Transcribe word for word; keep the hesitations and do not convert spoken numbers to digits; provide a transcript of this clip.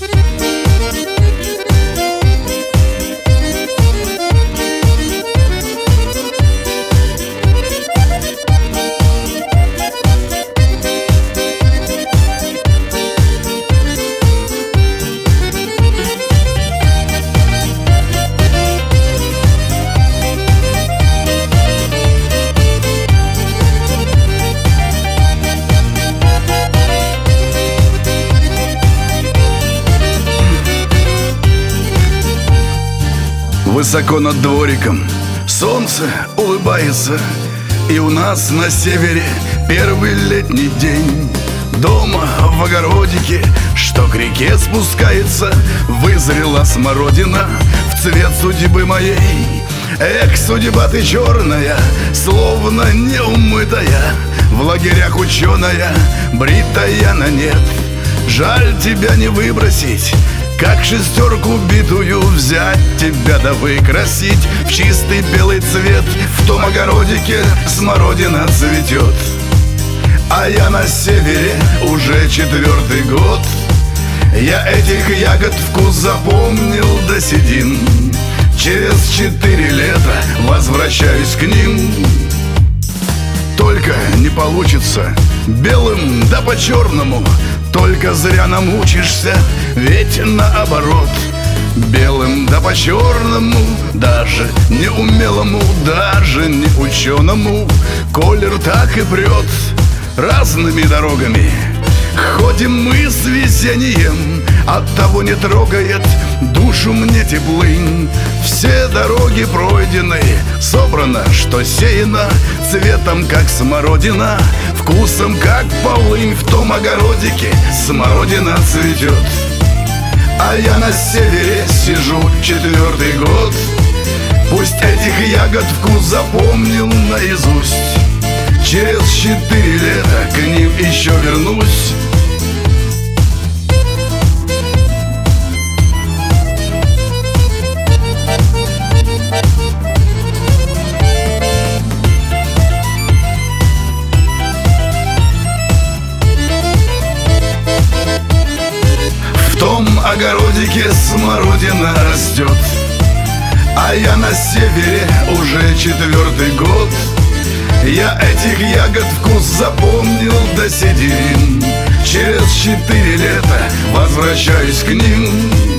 Высоко над двориком солнце улыбается, и у нас на севере первый летний день. Дома в огородике, что к реке спускается, вызрела смородина в цвет судьбы моей. Эх, судьба ты черная, словно неумытая, в лагерях ученая, бритая на нет. Жаль тебя не выбросить, как шестерку битую взять тебя да выкрасить в чистый белый цвет. В том огородике смородина цветет, а я на севере уже четвертый год. Я этих ягод вкус запомнил до седин. Через четыре лета возвращаюсь к ним. Только не получится белым да по-черному, только зря намучишься, ведь наоборот. Белым да по-черному, даже неумелому, даже не ученому, колер так и прет. Разными дорогами ходим мы с везением, оттого не трогает душу мне теплынь. Все дороги пройдены, собрано, что сеяно, цветом, как смородина, вкусом, как полынь. В том огородике смородина цветет, а я на севере сижу четвертый год. Пусть этих ягод вкус запомнил наизусть, через четыре лета к ним еще вернусь. В том огородике смородина растет, а я на севере уже четвертый год. Я этих ягод вкус запомнил до седин. Через четыре лета возвращаюсь к ним.